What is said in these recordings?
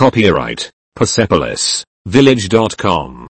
Copyright PersepolisVillage.com.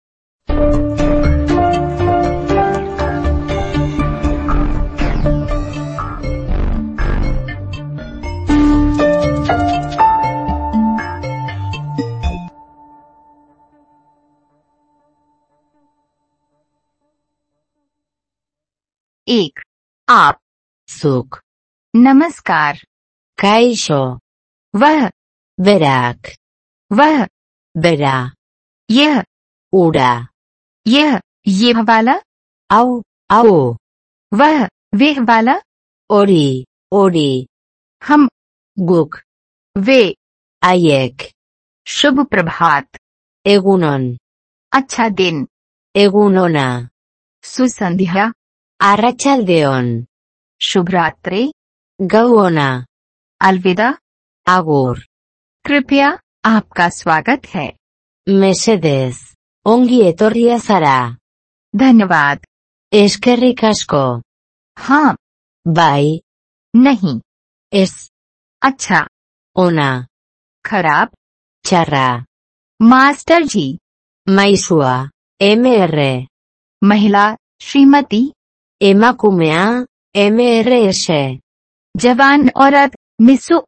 एक, आप, zuk, नमस्कार, kaixo, वह, berak, वह, bera, यह, ura, ये वाला, hau, hau, वह, वे वाला, hori, हम, guk, वे, haiek, शुभ प्रभात, egunon, अच्छा दिन, egunona, सुसंध्या, arratsaldeon, शुभ रात्रि, gau ona, अलविदा, agur, कृपया आपका स्वागत है, mesedez, ongi etorria zara, धन्यवाद, eskerrik asko, हाँ, bai, नहीं, ez, अच्छा, ona, खराब, txarra, master ji, maisua, mr, महिला, श्रीमती, emakumea, mrs, जवान औरत, मिसु,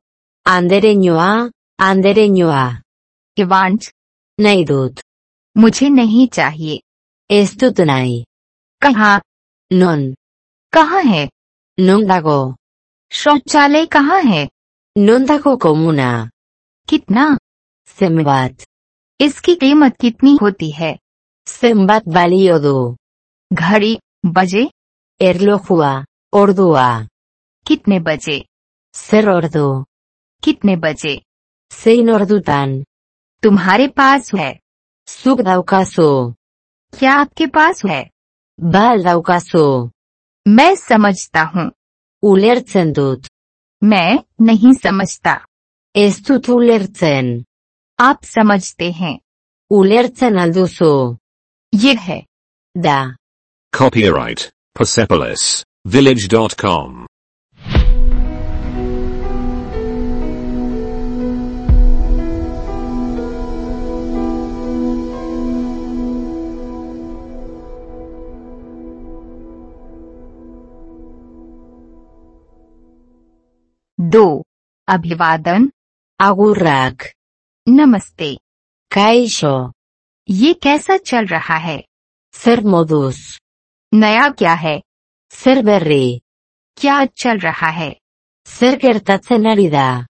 andereñoa, इवांच, nahi dut, मुझे नहीं चाहिए, ez dut nahi, कहाँ, non, कहाँ है, non dago, शौचालय कहाँ है, non dago komuna, कितना, zenbat, इसकी कीमत कितनी होती है, zenbat balio du, घड़ी, बजे, erlojua, ordua, कितने बजे, zer ordu, कितने बजे, zein ordutan, तुम्हारे पास है, zuk daukazu, क्या आपके पास है, ba al daukazu, मैं समझता हूँ, ulertzen dut, मैं नहीं समझता, ez dut ulertzen, आप समझते हैं, ulertzen alduzu, ये है, da. Copyright PersepolisVillage.com. दो, अभिवादन, Agurrak, नमस्ते, kaixo, ये कैसा चल रहा है, zer moduz, नया क्या है, zer berri, क्या चल रहा है, zer gertatzen ari da,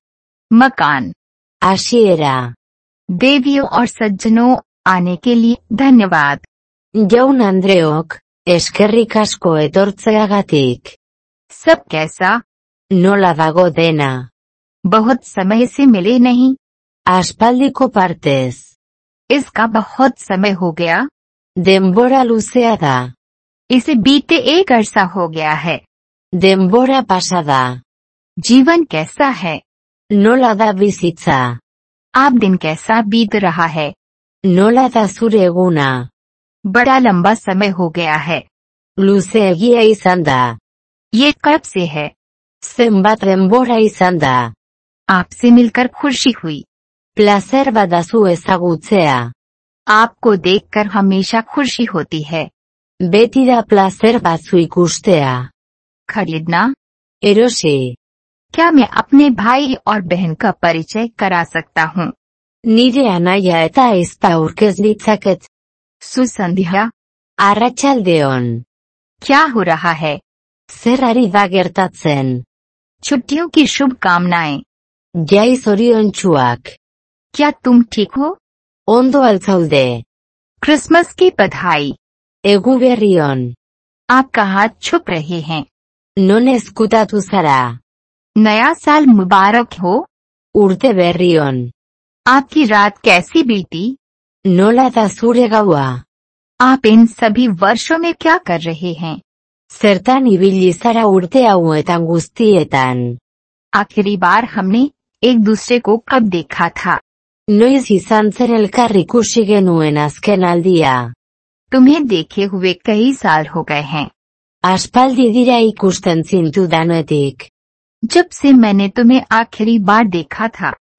मकान, hasiera, देवियों और सज्जनों, आने के लिए धन्यवाद, jaun andreok, eskerrik asko etortzeagatik, सब कैसा, nola dago dena, बहुत समय से मिले नहीं, aspaldiko partez, इसका बहुत समय हो गया, denbora luzea da, इसे बीते एक अरसा हो गया है, denbora pasada, जीवन कैसा है, nola da bizitza, आप दिन कैसा बीत रहा है, nola da zure eguna, बड़ा लंबा समय हो गया है, luzeegia izan da, ये कब से है, zenbat denbora izan da, आपसे मिलकर खुशी हुई, placer badazu ezagutzea, आपको देखकर हमेशा खुशी होती है, beti da placer batzu ikustea, खरीदना, erosi, क्या मैं अपने भाई और बहन का परिचय करा सकता हूँ, nire anaia eta aizpa aurkez ditzaket, सुसंध्या, arratsaldeon, क्या हो रहा है, zer ari da gertatzen, छुट्टियों की शुभकामनाएं, jai zoriontsuak, क्या तुम ठीक हो, ondo altzaude, क्रिसमस की बधाई, egu berri on, आपका हाथ छुप रहे हैं, non ezkutatu zara, नया साल मुबारक हो, urte berri on, आपकी रात कैसी बीती, nola da zure gaua, आप इन सभी वर्षों में क्या कर रहे हैं, zertan ibili zara urte hauetan guztietan, आखिरी बार हमने एक दूसरे को कब देखा था, noiz izan zen elkar ikusi genuen azken aldia, तुम्हें देखे हुए कई साल हो गए हैं, aspaldi dira ikusten zintudanetik, जब से मैंने तुम्हें आखिरी बार देखा था,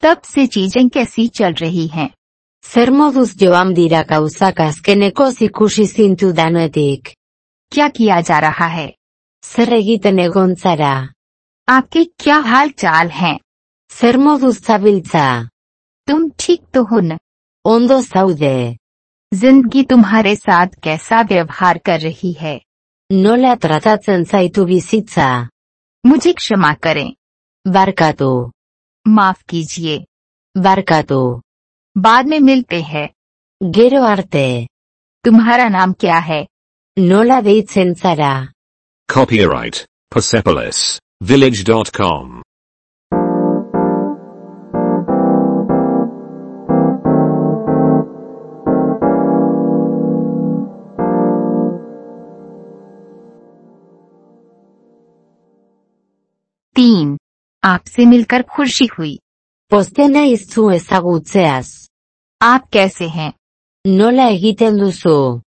तब से चीजें कैसी चल रही हैं? Zer moduz joan dira gauzak azkenekoz ikusi zintudanetik? क्या किया जा रहा है? Zer egiten egon zara? आपके क्या हाल चाल हैं? Zer moduz zabiltza? तुम ठीक तो हो न? Ondo zaude. जिंदगी तुम्हारे साथ कैसा व्यवहार कर रही है? Nola tratatzen zaitu bizitza? मुझे क्षमा करें। Barkatu. माफ कीजिए। Barkatu. बाद में मिलते हैं। Gero arte. तुम्हारा नाम क्या है? Nola deitzen zara? Copyright Persepolis Village.com. तीन। आपसे मिलकर खुशी हुई। Pozten naiz zu ezagutzeaz. आप कैसे हैं? Nola egiten duzu?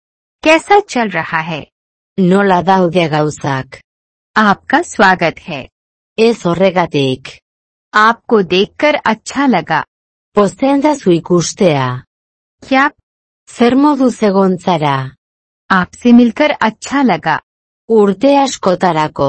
कैसा चल रहा है? Nola daude gauzak? आपका स्वागत है। Ez horregatik. आपको देखकर अच्छा लगा। Pozten da zu ikustea. क्या? Zer moduz egon zara? आपसे मिलकर अच्छा लगा। Urte askotarako.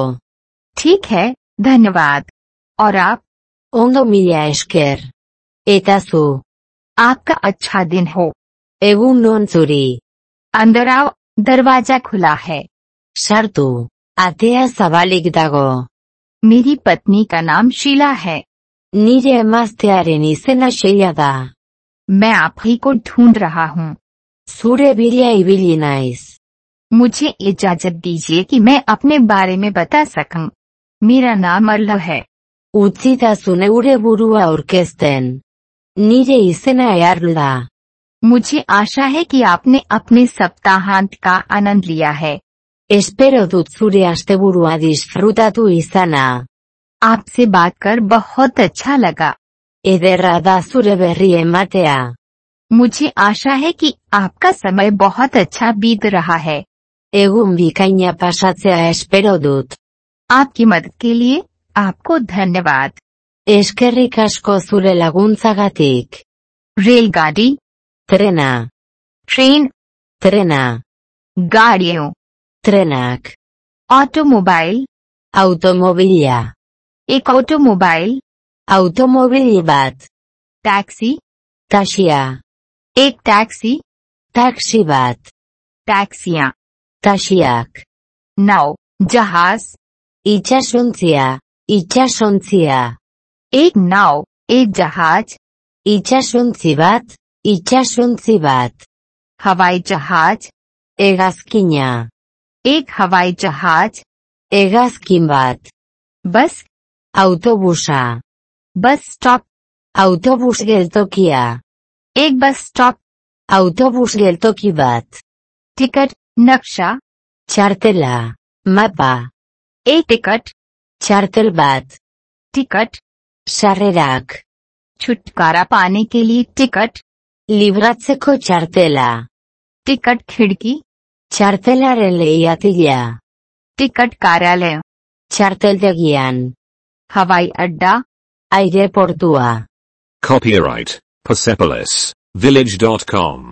ठीक है, धन्यवाद। और आप? Ondo mila esker. Eta zu? आपका अच्छा दिन हो। Egun on zuri. अंदर आओ, दरवाजा खुला है। Sartu. Atea zabalik dago. मेरी पत्नी का नाम शीला है। Nire emaztearen izena Sheila da. मैं आप ही को ढूंढ रहा हूँ। Zure bila ibili naiz. मुझे इजाजत दीजिए कि मैं अपने बारे में बता सकूं। मेरा नाम अर्ल है। Utzidazu neure burua aurkezten. Nire izena Earl da. मुझे आशा है कि आपने अपने सप्ताहांत का आनंद लिया है। Espero dut zure asteburua disfrutatu izana. आपसे बात कर बहुत अच्छा लगा। Ederra da zure berri ematea. मुझे आशा है कि आपका समय बहुत अच्छा बीत रहा है। Egun bikaina pasatzea espero dut. आपकी मदद के लिए आपको धन्यवाद। Eskerrik asko zure laguntzagatik. रेलगाड़ी, Trena. Train, Trena. गाड़ियों, Trenak. Automobile, Automobila. एक automobile, Automobil bat. Taxi, Taxia. एक टैक्सी, Taxi bat. टैक्सियां, Taxiak. नाव, जहाज, Itsasontzia. Itsasontzia. एक नाव, एक जहाज, Itsasontzi bat. Itsasontzi bat. हवाई जहाज, Hegazkina. एक हवाई जहाज, Hegazkin bat. Bus, Autobusa. Bus stop, Autobus geltokia. एक bus stop, Autobus geltoki bat. Ticket, नक्शा, Txartela. Mapa. एक ticket, Txartel bat. Ticket, Sarrerak. छुटकारा पाने के लिए टिकट, Libratzeko txartela. टिकट खिड़की, Txartelaren lehiatila. टिकट कार्यालय, Txarteldegian. हवाई अड्डा, Aireportua. Copyright Persepolis Village.com.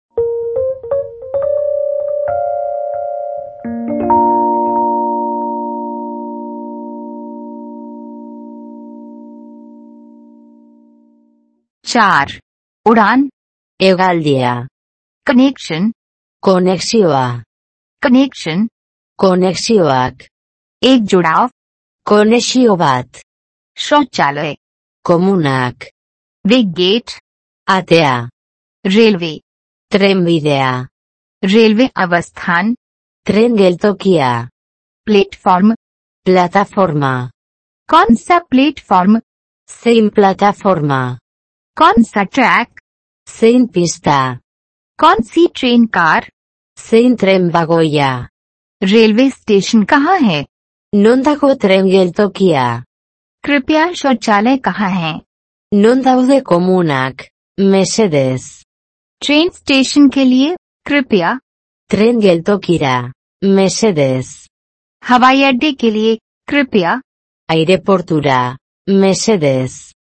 चार। उड़ान, Hegaldia. Connection, Konexioa. Connection, Konexioak. एक जुड़ाव, Konexio bat. शौचालय, Komunak. वे gate, Atea. Railway, Trenbidea. Railway अवस्थान, Tren geltokia. Platform, Plataforma. कौन सा प्लेटफॉर्म, Zein plataforma. कौन सा ट्रैक, Zein pista. कौन सी train car, Zein tren bagoia. Railway station कहाँ है? Non dago tren geltokia. कृपया शौचालय कहाँ है? Non daude komunak. Mesedez. Train station के लिए कृपया, Tren geltokira. Mesedez. हवाई अड्डे के लिए कृपया, Aireportura. Mesedez.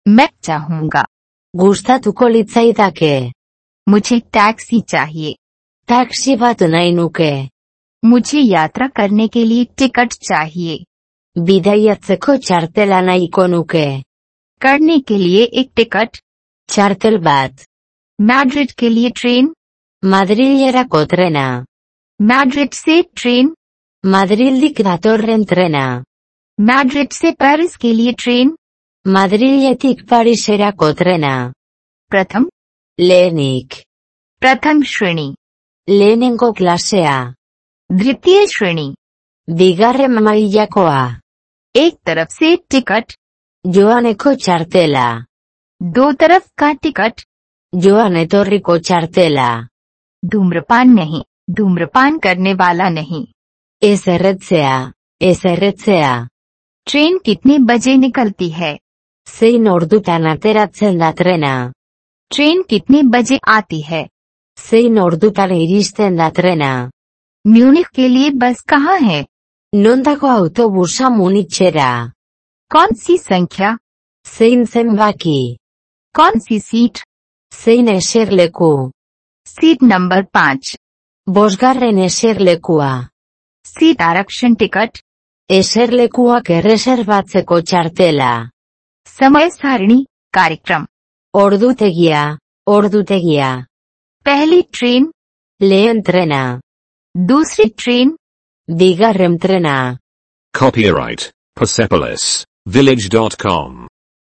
मैं चाहूंगा। Gustatuko litzaidake. मुझे टैक्सी चाहिए। Taxi bat nahi nuke. मुझे यात्रा करने के लिए टिकट चाहिए। Bidaiatzeko txartela nahiko nuke. करने के लिए एक टिकट। Txartel bat. मैड्रिड के लिए ट्रेन। Madrilerako trena. मैड्रिड से train. Madrildik datorren trena. Madrid से पेरिस के लिए ट्रेन। Madriletik Pariserako trena. प्रथम। Lehenik. प्रथम श्रेणी। Lehenengo klasea. द्वितीय श्रेणी। Bigarren mailakoa. एक तरफ से टिकट। Joaneko txartela. दो तरफ का टिकट। Joan etorriko txartela. धूम्रपान नहीं, धूम्रपान करने वाला नहीं। Ez erretzea. Ez erretzea. Train कितने बजे निकलती है? Zein ordutan ateratzen da trena. Train कितने बजे आती है? Zein ordutan iristen da trena. Munich के लिए बस कहाँ है? Non dago autobusa Munichera. कौन सी संख्या? Zein zenbaki. कौन सी seat? Zein eserleku. Seat number 5। Bosgarren eserlekua. Seat आरक्षण टिकट। Eserlekuak erreserbatzeko txartela. समय सारणी, कार्यक्रम। Ordutegia. Ordutegia. पहली ट्रेन। Lehen trena. दूसरी train. Bigarren trena. Copyright Persepolis Village.com.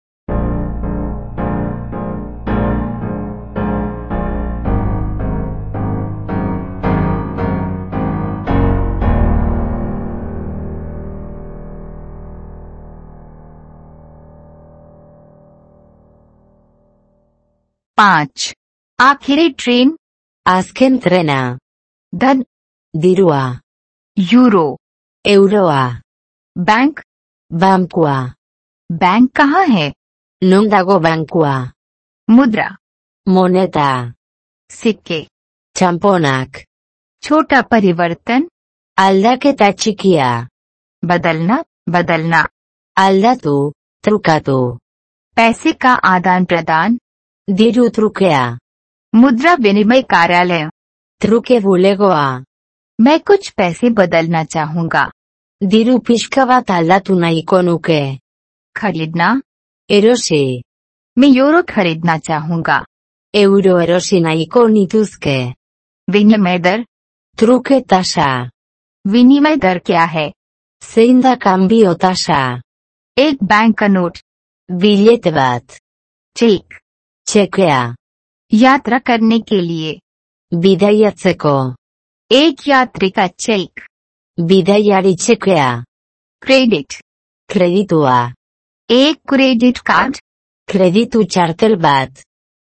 पाँच। आखिरी ट्रेन। Azken trena. धन। Dirua. Euro. Euroa. Bank. Bankua. Bank कहाँ है? Non dago bankua. मुद्रा। Moneta. सिक्के। Txamponak. छोटा परिवर्तन। Aldaketa txikia. बदलना, बदलना। Aldatu. Trukatu. पैसे का आदान प्रदान। Diru trukea. मुद्रा विनिमय कार्यालय। Truke bulegoa. मैं कुछ पैसे बदलना चाहूंगा। Diru pixka bat aldatu nahiko nuke. खरीदना। Erosi. मैं यूरो खरीदना चाहूंगा। Euro erosi nahiko nituzke. विनिमय दर। Truke tasa. विनिमय दर क्या है? Zein da kanbio tasa. एक बैंक का note. Billete bat. Cheque. Txekea. यात्रा करने के लिए। Bidaiatzeko. एक यात्री का cheque. Bidaiari txekea. Credit. Kreditua. एक credit card. Kreditu txartel bat.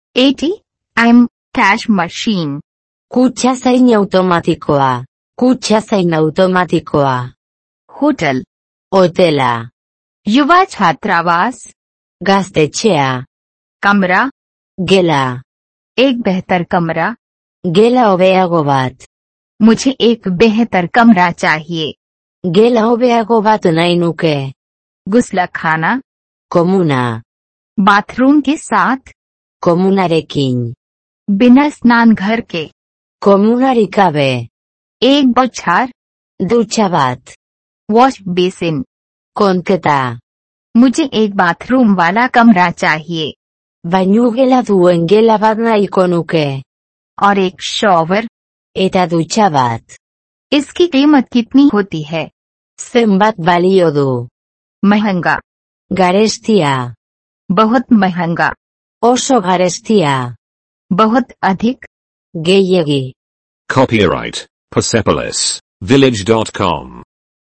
ATM cash machine. Kutxa zain automatikoa. Kutxa zain automatikoa. Hotel. Hotela. युवा छात्रावास। Gaztetxea. कमरा। Gela. एक बेहतर कमरा। Gela hobeago bat. मुझे एक बेहतर कमरा चाहिए। Gela hobeago bat nahi nuke. गुस्लखाना। Komuna. बाथरूम के साथ। Komunarekin. बिना स्नान घर के। Komunari kabe. एक बौछार। Dutxa bat. Wash basin. Konketa. मुझे एक बाथरूम वाला कमरा चाहिए। Bainugela duen gela bat nahiko nuke. और एक शॉवर। Eta dutxa bat. इसकी कीमत कितनी होती है? Zenbat balio du. महंगा। Garestia. बहुत महंगा। Oso garestia. बहुत अधिक। Gehiegi. Copyright Persepolis Village.com.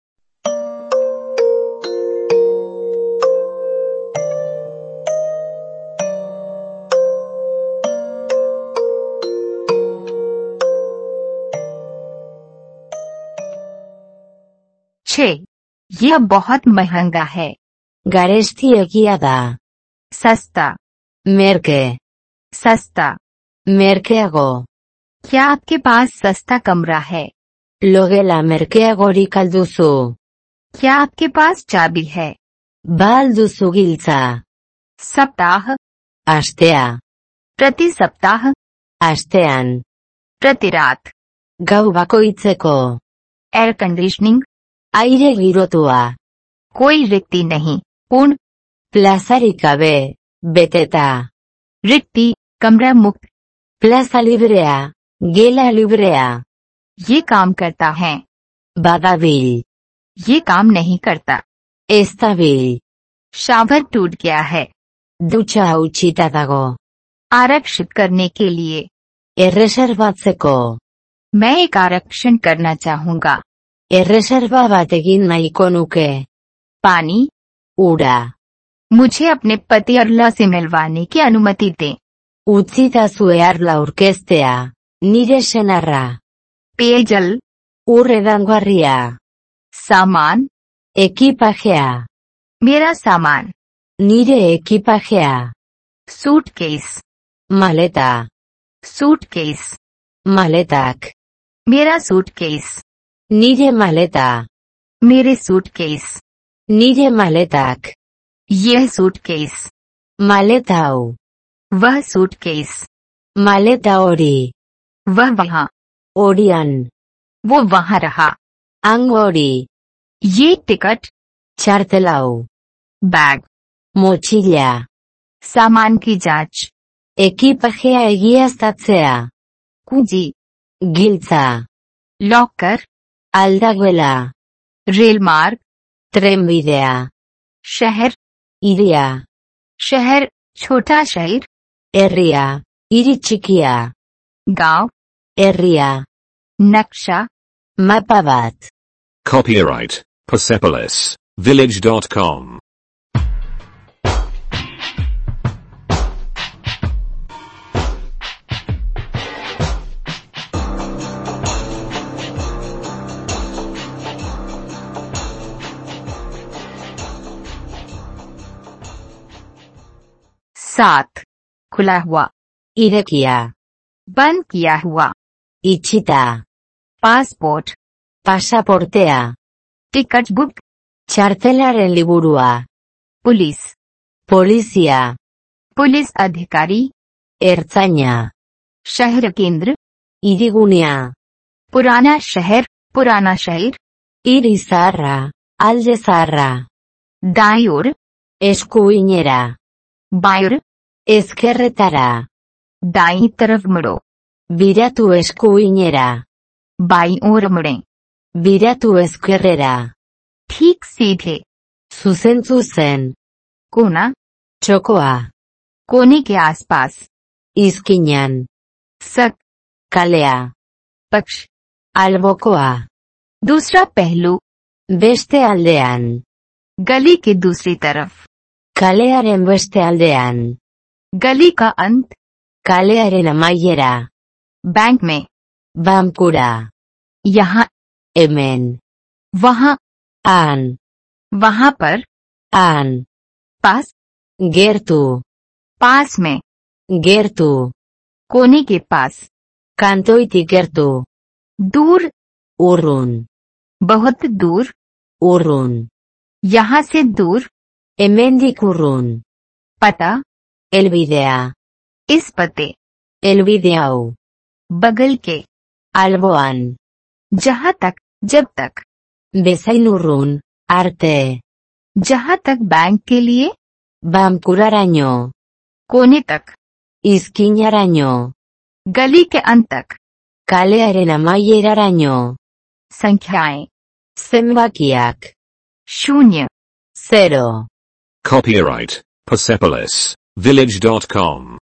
यह बहुत महंगा है। Garestiegia da. सस्ता। Merke. सस्ता। Merkeago. क्या आपके पास सस्ता कमरा है? Logela merkeagorik alduzu. क्या आपके पास चाबी है? Ba alduzu giltza. सप्ताह, astea, प्रति सप्ताह, astean, प्रति रात, gau bakoitzeko, air conditioning, aire girotua, कोई रिक्ति नहीं, पूर्ण, plazarik gabe, beteta, रिक्ति, कमरा मुक्त, plaza librea, gela librea, ये काम करता है, badabil, ये काम नहीं करता, ez dabil, शावर टूट गया है, dutxa hautsita dago, आरक्षित करने के लिए, erreserbatzeko, मैं एक आरक्षण करना चाहूंगा, erreserba bat egin nahiko nuke, पानी, ura, मुझे अपने पति अरला से मिलवाने की अनुमति दें, utzidazu Earla aurkeztea, nire senarra, पेयजल, ur edangarria, सामान, ekipajea, मेरा सामान, nire ekipajea, suitcase, maleta, suitcase, maletak, मेरा सूटकेस, nire maleta, मेरे सूटकेस, nire maletak, यह सूटकेस, maleta hau, वह सूटकेस, maleta hori, वह वहाँ, horian, वो वहाँ रहा, hang hori, ये ticket, txartel hau, bag, motxila, सामान की जांच, ekipajea egiaztatzea, कुंजी, giltza, लॉकर, aldagela, रेल मार्ग, trenbidea, शहर, iria, शहर, छोटा शहर, herria, hiri txikia, गांव, herria, नक्शा, mapa bat, Copyright Persepolis Village.com. सात, खुला हुआ, irekia, बंद किया हुआ, itxita, passport, pasaportea, ticket book, txartelaren liburua, police, polizia, police अधिकारी, ertzaina, शहर केंद्र, hirigunea, पुराना शहर, hiri zaharra, alde zaharra, दाईं ओर, eskuinera, बाईं ओर, ezkerretara, दाईं तरफ मुड़ो, biratu eskuinera, बाईं ओर मुड़ें, biratu ezkerrera, ठीक सीधे, zuzen, कोना, txokoa, कोने के आसपास, izkinan, सक, kalea, पक्ष, albokoa, दूसरा पहलू, beste aldean, गली के दूसरी तरफ, kalearen beste aldean, गली का अंत, kalearen amaiera, बैंक में, bankura, यहाँ, hemen, वहाँ, han, वहाँ पर, han, पास, gertu, पास में, gertu, कोने के पास, kantoitik gertu, दूर, urrun, बहुत दूर, urrun, यहाँ से दूर, hemendik urrun, पता, helbidea, इस पते, helbide hau, बगल के, alboan, जहाँ तक, जब तक, bezain urrun, arte, जहाँ तक बैंक के लिए, bankuraraino, कोने तक, izkinaraino, गली के अंत तक, kalearen amaieraraino, संख्याएं, zenbakiak, शून्य, 0. Copyright Persepolis Village.com.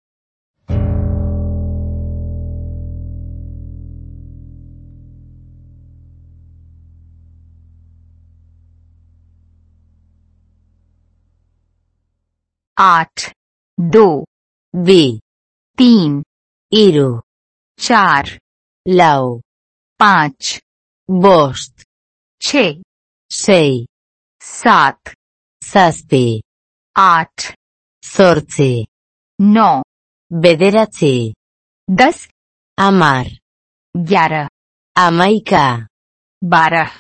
आठ, दो, bi, 3, hiru, 4, lau, 5, bost, 6, 6, 7, zazpi, 8, zortzi, 9, bederatzi, 10, amar, 11, amaika, 12,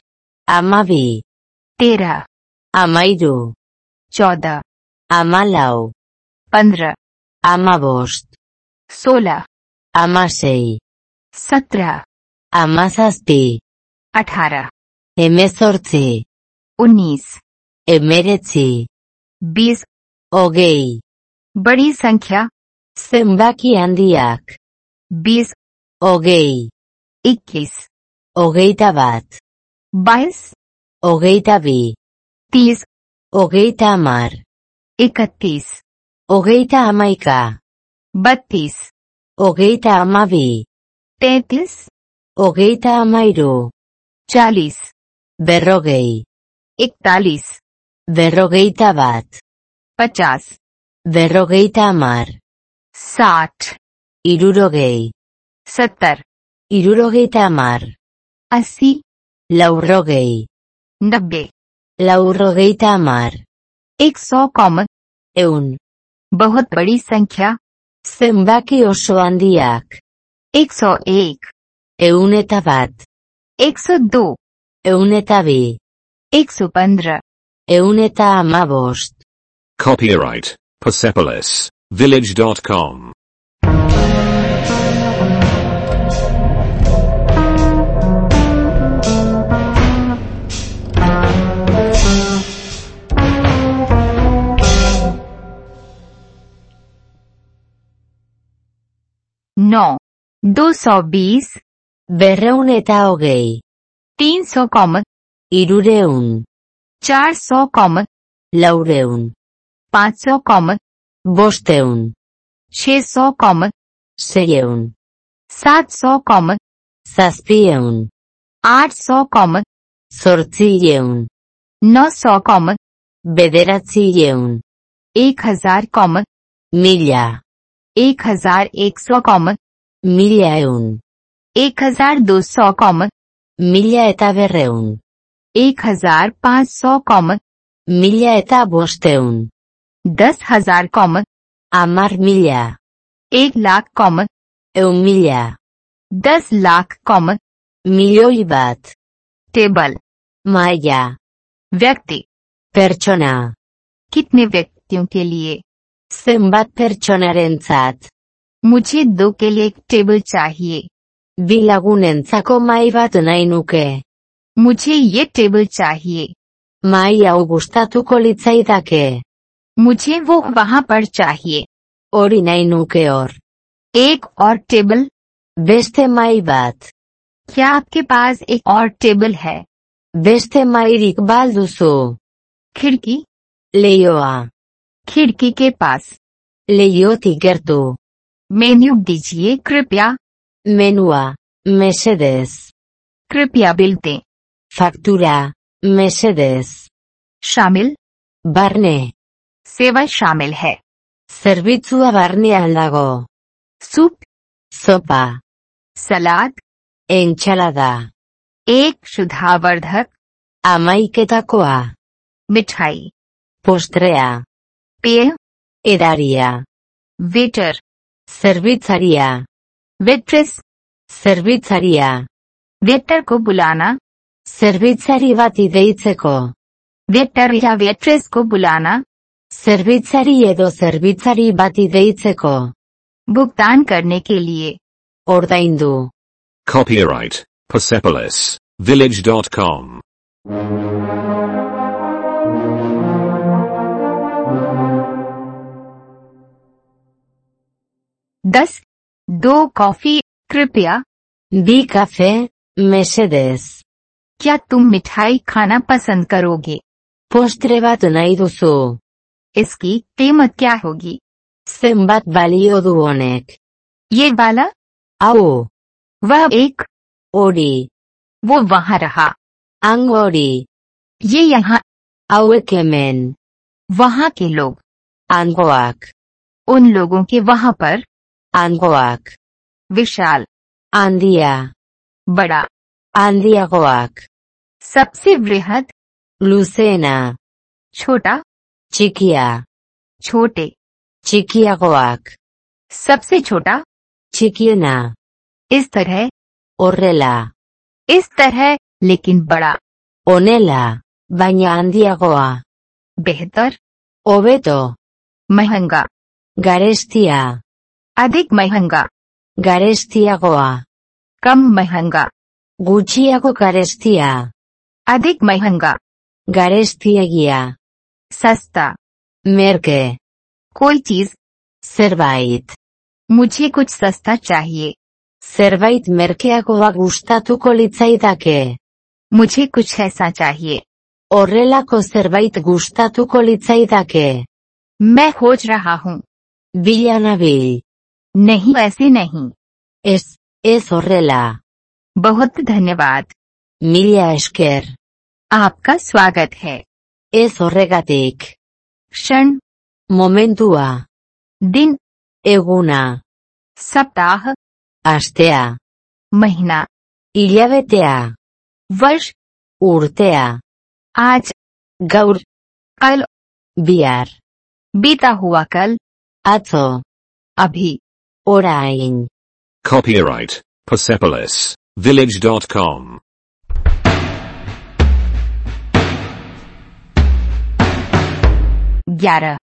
amabi, 13, amairu, 14, amalau, 15, Hamabost. 16, Hamasei. 17, Hamazazpi. 18, Hemezortzi. 19, Hemeretzi. 20. Hogei. बड़ी संख्या Zenbaki handiak. 20, Hogei. 21, Hogeita bat. 22, Hogeita bi. 30, Hogeita hamar. 31, Hogeita hamaika. 32, Hogeita hamabi. 33, Hogeita hamairu. 40, Berrogei. 41, Berrogeita bat. 50, Berrogeita hamar. 60, Hirurogei. 70, Hirurogeita hamar. 80, Laurogei. 90, Laurrogeita hamar. 100 common Ehun. बहुत बड़ी संख्या Zenbaki oso handiak. 101, Ehun eta bat. 102, Ehun eta bi. 115, Ehun eta hamabost. Copyright Persepolis Village.com. नौ 220, Berrehun eta hogei. 300 common Hirureun. 400 common Laureun. 500 common Bosteun. 600 common Seiehun. 700 common Zazpieun. 800 common Zortziehun. 900 common Bederatziehun. 1000 common Mila. 1100 common Milaehun. 1200 common Mila eta berreun. 1500 common Mila eta bosteun. 10,000 common 10.000. 1,00,000 common 100.000. 10,00,000 common Milioi bat. Table Maila. व्यक्ति Pertsona. कितने व्यक्तियों के लिए Zenbat pertsonarentzat. मुझे 2 के लिए एक टेबल चाहिए Bi lagunentzako mahai bat nahi nuke. मुझे ये टेबल चाहिए Mahai hau gustatuko litzaidake. मुझे वो वहाँ पर चाहिए Hori nahi nuke hor. एक और टेबल Beste mahai bat. क्या आपके पास एक और टेबल है Beste mahairik balduzu. खिड़की Leihoa. खिड़की के पास Leihotik gertu. मेन्यू दीजिए कृपया Menua. Mesedez. कृपया बिल दें Faktura. Mesedez. शामिल Barne. सेवा शामिल है Zerbitzua barnean dago. Soup Zopa. Salad Entxalada. एक शुद्धावर्धक Hamaiketakoa. मिठाई Postrea. पेय Edaria. Waiter Zerbitzaria. Waitress Zerbitzaria. Waiter को बुलाना Zerbitzari bati deitzeko. वेटर या वेट्रेस को बुलाना Zerbitzari edo zerbitzari bati deitzeko. भुगतान करने के लिए Ordaindu. Copyright Persepolis Village.com. दस 2 कॉफी कृपया Bi kafe. Mesedez. क्या तुम मिठाई खाना पसंद करोगे Postre bat nahi duzu. इसकी कीमत क्या होगी Zenbat balio du honek. ये वाला Hau. वह एक Hori. वो वहाँ रहा Hang hori. ये यहाँ Hauek hemen. वहाँ के लोग Hangoak. उन लोगों के वहाँ पर Hangoak. विशाल Handia. बड़ा Handiagoak. सबसे वृहद Luzeena. छोटा Txikia. छोटे Txikiagoak. सबसे छोटा Txikiena. इस तरह Horrela. लेकिन बड़ा Honela. Baina handiagoa. बेहतर Hobeto. महंगा Garestia. अधिक महंगा, Garestiagoa. कम महंगा, Gutxiago garestia. अधिक महंगा, Garestiegia. सस्ता, Merke. कोई चीज, Zerbait. मुझे कुछ सस्ता चाहिए, Zerbait merkeagoa gustatuko litzaidake. मुझे कुछ ऐसा चाहिए, Horrelako zerbait gustatuko litzaidake. मैं खोज रहा हूँ, Bila nabil. नहीं ऐसे नहीं, Ez horrela. बहुत धन्यवाद, Mila esker. आपका स्वागत है, Ez horregatik. क्षण, Momentua. दिन, Eguna. सप्ताह, Astea. महीना, Hilabetea. वर्ष, Urtea. आज, Gaur. कल, Bihar. बीता हुआ कल, Atzo. अभी, Orain. Copyright Persepolis Village.com. ग्यारह